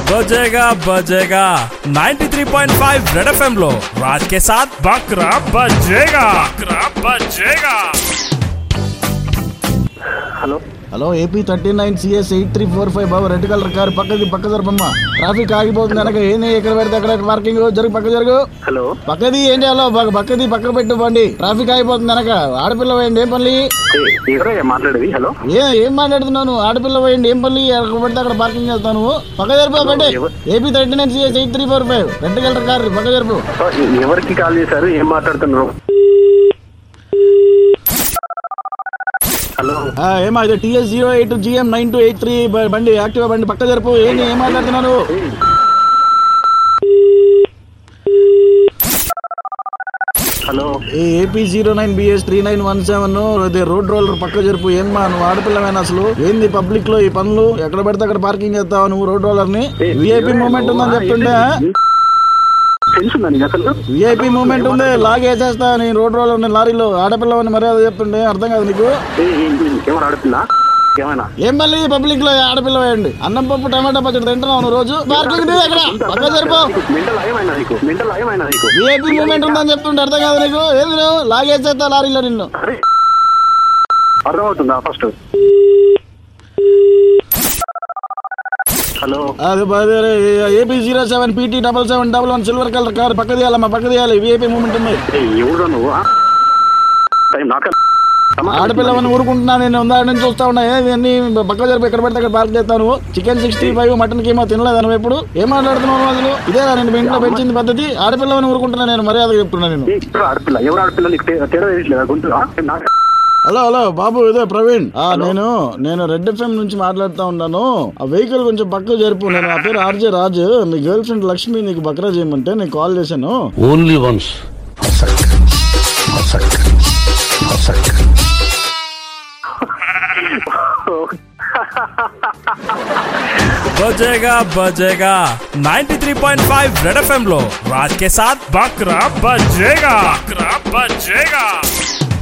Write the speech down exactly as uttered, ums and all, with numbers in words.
बजेगा बजेगा ninety three point five Red FM लो राज के साथ बकरा बजेगा बकरा बजेगा। Hello hello AP thirty nine CS eight three four five బాబు రెడ్ కలర్ కార్ పక్కది పక్క జరపమ్మ ట్రాఫిక్ ఆగిపోతుంది కనుక ఏంది ఎక్కడ పెడితే అక్కడ పార్కింగ్ జరుగు పక్క జరుగు హలో పక్కది ఏం చేయాలో పక్కది పక్క పెట్టు బండి ట్రాఫిక్ ఆగిపోతుంది కనుక ఆడపిల్ల పోయింది ఏం పల్లి ఎవరయ్యా మాట్లాడేది? హలో ఏ ఏం మాట్లాడుతున్నాను ఆడపిల్ల పోయింది ఏం పల్లి ఎక్కడ పెడితే అక్కడ పార్కింగ్ చేస్తాను పక్క జరుపు బండి AP thirty nine CS eight three four five red colour car పక్క జరుపు। ఎవరికి కాల్ చేశారు? ఏం మాట్లాడుతున్నారు? హలో ఏమా ఇది TS zero eight GM nine two eight three బండి యాక్టివా బండి పక్క జరుపు ఏంటి ఏం మాట్లాడుతున్నాను? Hello AP zero nine BS three nine one seven road roller పక్క జరుపు ఏమ్మా నువ్వు ఆడపిల్లవేనా అసలు ఏంది పబ్లిక్ లో ఈ పనులు ఎక్కడ పెడితే అక్కడ పార్కింగ్ చేస్తావు నువ్వు రోడ్ రోలర్ ని విఐపీ మూమెంట్ ఉందని చెప్తుండే విఐపీ మూమెంట్ ఉంది లాగేసేస్తా నేను రోడ్ రోలర్ లారీలో ఆడపిల్లవని మర్యాద చెప్తుండే అర్థం కాదు నీకు ఏం మళ్ళీ పబ్లిక్ లో ఆడపిల్ల వేయండి అన్నం పప్పు టమాటా పచ్చడి తింటున్నావు రోజు పార్కింగ్ ఎక్కడ పక్క సరిపో విఐపీ మూమెంట్ ఉందని చెప్తుంటే అర్థం కాదు నీకు ఏంది నువ్వు లాగేసేస్తా లారీలో నిన్ను అర్థమవుతుందా ఫస్ట్? హలో అదే AP zero seven PT double seven double one silver colour car పక్క తీయాలమ్మా పక్క తీయాలి విఐపీ మూమెంట్ ఉంది ఎవరు నువ్వు? ఆడపిల్లవని ఊరుకుంటున్నా నేను ఉందా నుంచి చూస్తా ఉన్నా అన్ని పక్క జరిపి ఎక్కడ పడితే అక్కడ పార్క్ చేస్తాను chicken sixty five mutton keema తినలేదు నువ్వు ఎప్పుడు ఏం మాట్లాడుతున్నావు అసలు ఇదేనా నేను మీ ఇంట్లో పెంచింది పద్ధతి ఆడపిల్లవని ఊరుకుంటున్నా నేను మర్యాద చెప్తున్నా నేను ఆడపిల్ల ఎవరు ఆడపిల్ల? హలో హలో బాబు ఇదే ప్రవీణ్ నేను నేను రెడ్ ఎఫ్ఎం నుంచి మాట్లాడుతా ఉన్నాను ఆ వెహికల్ కొంచెం పక్క జరుపు నేను నా పేరు ఆర్జే రాజు మీ గర్ల్ ఫ్రెండ్ లక్ష్మి నీకు బక్రా చేయమంటే నేను కాల్ చేశాను ఓన్లీ వన్స్ बजेगा बजेगा ninety three point five Red FM लो राज के साथ बकरा बजेगा बकरा बजेगा।